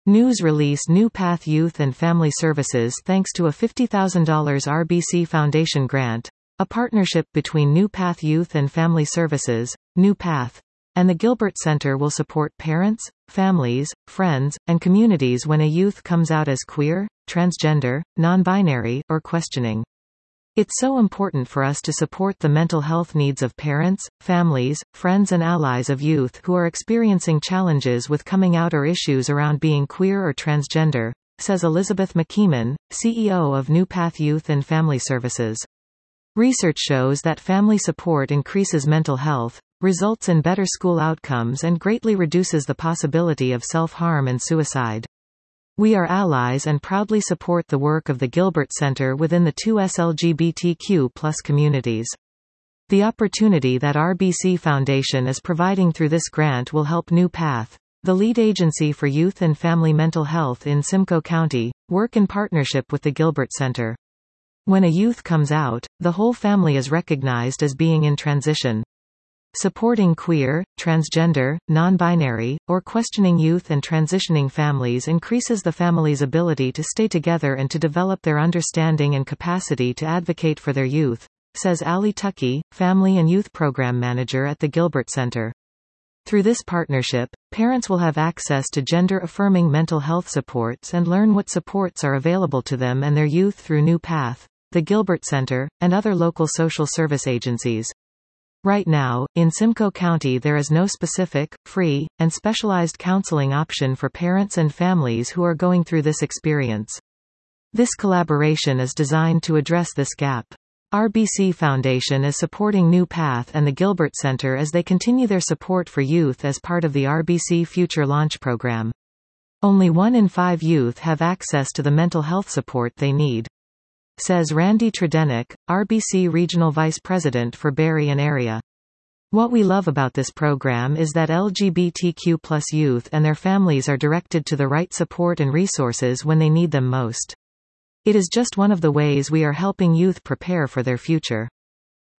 News release New Path Youth and Family Services thanks to a $50,000 RBC Foundation grant, a partnership between New Path Youth and Family Services, New Path, and the Gilbert Center will support parents, families, friends, and communities when a youth comes out as queer, transgender, non-binary, or questioning. It's so important for us to support the mental health needs of parents, families, friends and allies of youth who are experiencing challenges with coming out or issues around being queer or transgender, says Elizabeth McKeeman, CEO of New Path Youth and Family Services. Research shows that family support increases mental health, results in better school outcomes and greatly reduces the possibility of self-harm and suicide. We are allies and proudly support the work of the Gilbert Center within the 2S LGBTQ+ communities. The opportunity that RBC Foundation is providing through this grant will help New Path, the lead agency for youth and family mental health in Simcoe County, work in partnership with the Gilbert Center. When a youth comes out, the whole family is recognized as being in transition. Supporting queer, transgender, non-binary, or questioning youth and transitioning families increases the family's ability to stay together and to develop their understanding and capacity to advocate for their youth, says Allie Tuckey, Family and Youth Program Manager at the Gilbert Center. Through this partnership, parents will have access to gender-affirming mental health supports and learn what supports are available to them and their youth through New Path, the Gilbert Center, and other local social service agencies. Right now, in Simcoe County there is no specific, free, and specialized counseling option for parents and families who are going through this experience. This collaboration is designed to address this gap. RBC Foundation is supporting New Path and the Gilbert Center as they continue their support for youth as part of the RBC Future Launch program. Only 1 in 5 youth have access to the mental health support they need, says Randy Tredenik, RBC Regional Vice President for Barrie and Area. What we love about this program is that LGBTQ+ youth and their families are directed to the right support and resources when they need them most. It is just one of the ways we are helping youth prepare for their future.